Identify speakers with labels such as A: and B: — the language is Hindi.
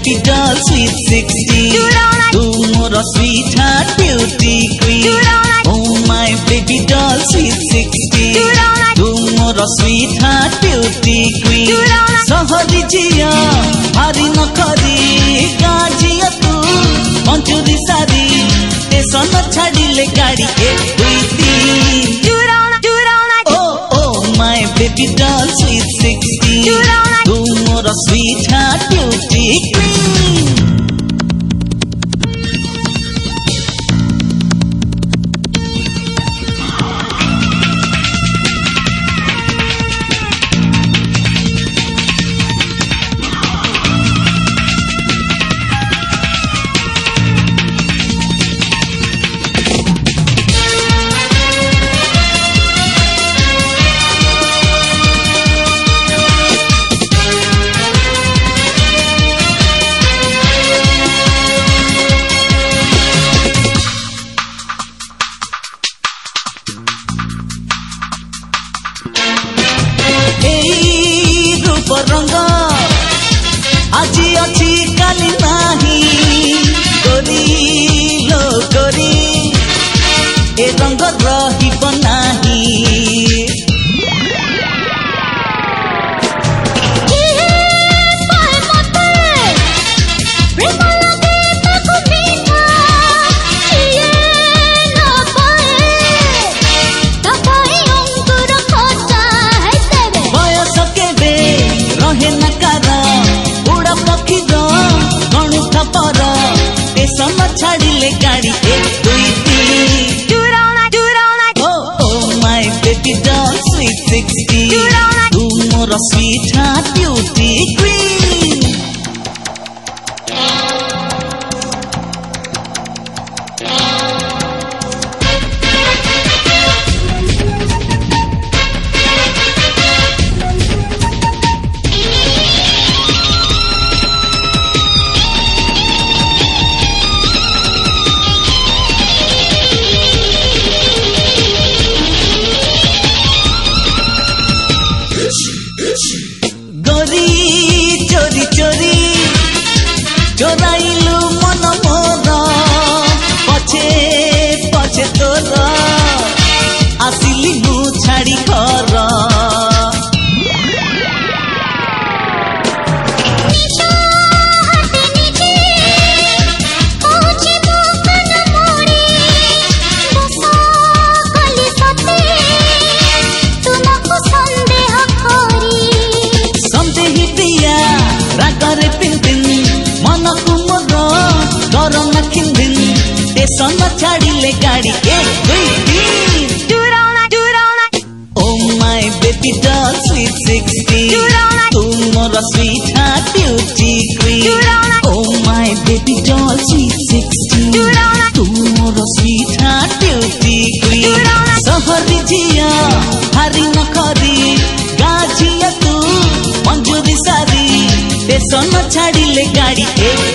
A: baby doll sweet 16 तू मोर sweet heart beauty queen oh my baby doll sweet 16 तू मोर sweet heart beauty queen सहरी जिया भारी नखरी गाजिया तू मंचुरी सारी टेसन छाड़िले गाड़ी 1 2 3 oh oh my baby doll sweet 16 तू मोर sweet heart beauty queen रंग आज अच्छी काली नहीं गोरी लो गोरी ए रंग रहिब नाही छाड़िले गाड़ी 1 2 3 oh my baby doll sweet 16 तू मोर sweet heart beauty queen गोरी चोरी चोरी चोराइलु मन मोर पछे पछे तोर आसिली मु छाड़ी घर टेसन छाड़िले गाड़ी 1 2 3 oh my baby doll sweet 16 तू मोर sweet heart beauty queen oh my baby doll sweet 16 तू मोर sweet heart beauty queen सहरी जिया भारी नखरी गाजिया तू मंजूरी सारी टेसन छाड़िले गाड़ी 1